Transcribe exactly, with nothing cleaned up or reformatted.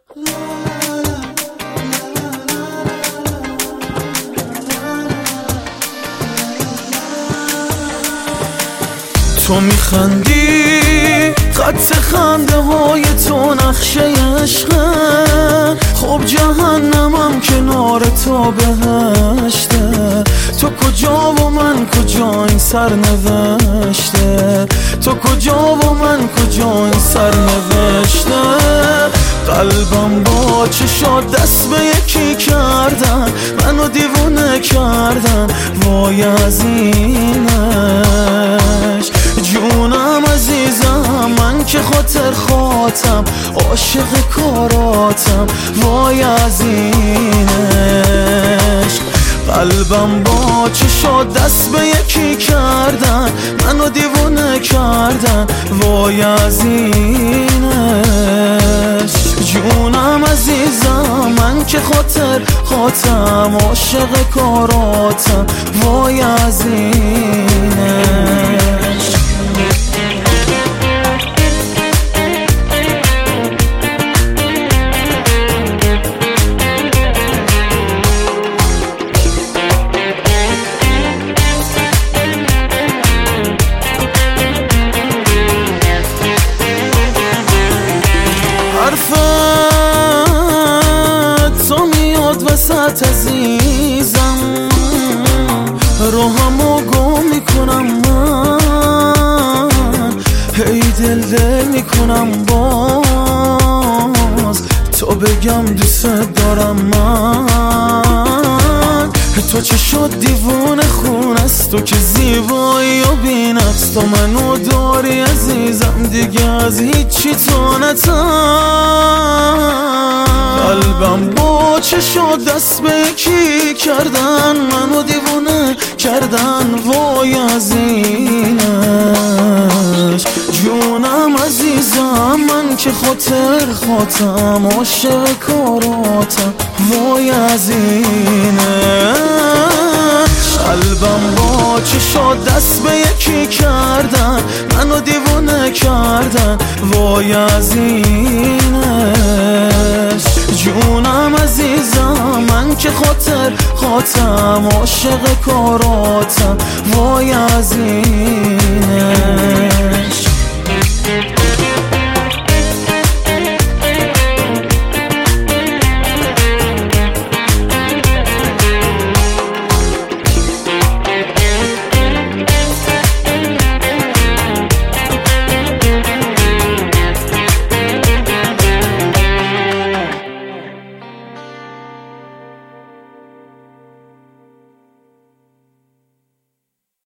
تو میخندی، خط خنده های تو نقشه عشقه. خب جهنمم کنار تو بهشته. تو کجا و من کجا این سرنوشته؟ تو کجا و من کجا این سرنوشته؟ قلبم با چشات دست به یکی کردن، منو دیوونه کردن، وای از اینش. جونم عزیزم، من که خاطر خاطم، عاشق کاراتم، وای از اینش. قلبم با چشات دست به یکی کردن، منو دیوونه کردن، وای از اینش. جونم عزیزم، من که خاطر خاطم، عاشق کاراتم، وای از اینش. حرفت تو میاد وسط عزیزم، روحمو گم میکنم من، هی دل دل میکنم باز تو بگم دوست دارم من. تو چه شد دیوونه خون است، تو که زیبایی و بی‌نقص، تو منو داری عزیزم، دیگه از هیچی تو نتم. قلبم با چه شد دست به یکی کردن، منو دیوونه کردن، وای از اینش. جونم عزیزم، من که خاطر خاطم، عاشق کاراتم، وای از اینش. قلبم با چشات دست به یکی کردن، منو دیوونه کردن، وای از اینش. جونم عزیزم، من که خاطر خاطم، عاشق کاراتم، وای از اینش.